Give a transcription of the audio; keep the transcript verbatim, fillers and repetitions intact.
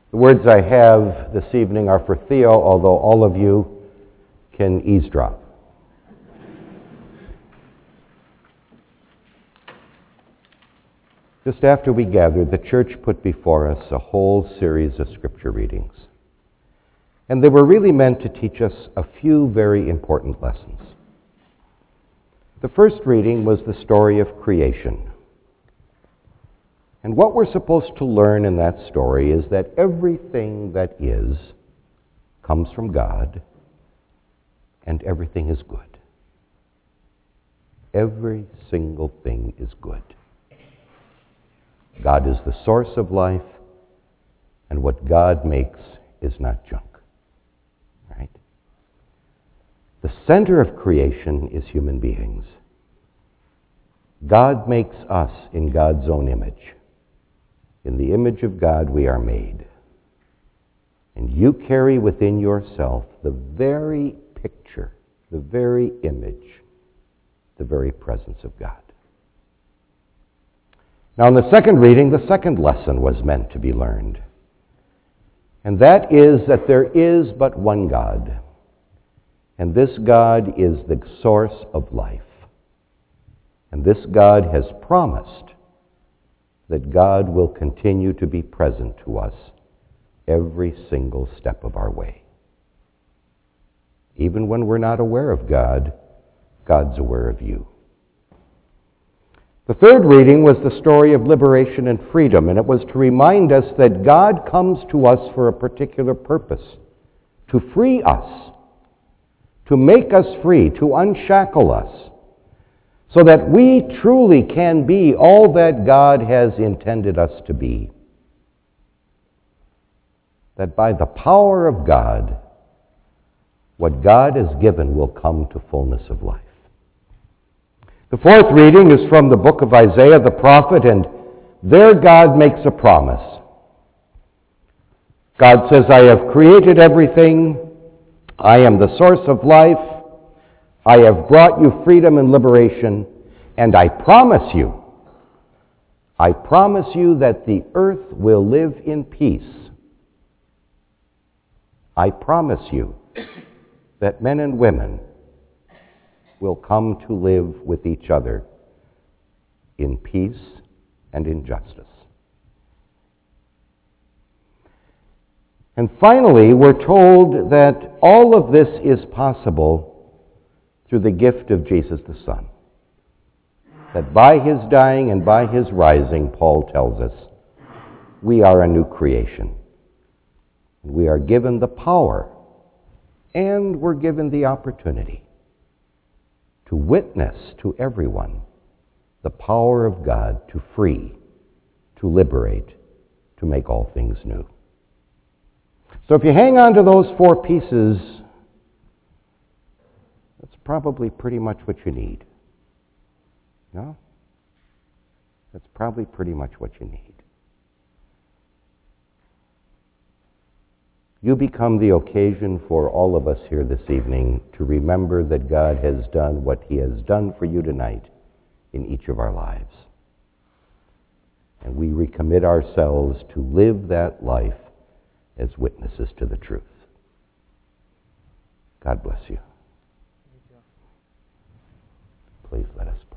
The words I have this evening are for Theo, although all of you can eavesdrop. Just after we gathered, the church put before us a whole series of scripture readings. And they were really meant to teach us a few very important lessons. The first reading was the story of creation. And what we're supposed to learn in that story is that everything that is comes from God, and everything is good. Every single thing is good. God is the source of life, and what God makes is not junk. Right? The center of creation is human beings. God makes us in God's own image. In the image of God we are made. And you carry within yourself the very picture, the very image, the very presence of God. Now in the second reading, the second lesson was meant to be learned. And that is that there is but one God. And this God is the source of life. And this God has promised that God will continue to be present to us every single step of our way. Even when we're not aware of God, God's aware of you. The third reading was the story of liberation and freedom, and it was to remind us that God comes to us for a particular purpose, to free us, to make us free, to unshackle us, so that we truly can be all that God has intended us to be. That by the power of God, what God has given will come to fullness of life. The fourth reading is from the book of Isaiah the prophet, and there God makes a promise. God says, I have created everything. I am the source of life. I have brought you freedom and liberation, and I promise you, I promise you that the earth will live in peace. I promise you that men and women will come to live with each other in peace and in justice. And finally, we're told that all of this is possible through the gift of Jesus the Son. That by his dying and by his rising, Paul tells us, we are a new creation. We are given the power and we're given the opportunity to witness to everyone the power of God to free, to liberate, to make all things new. So if you hang on to those four pieces, that's probably pretty much what you need. No? That's probably pretty much what you need. You become the occasion for all of us here this evening to remember that God has done what he has done for you tonight in each of our lives. And we recommit ourselves to live that life as witnesses to the truth. God bless you. Please let us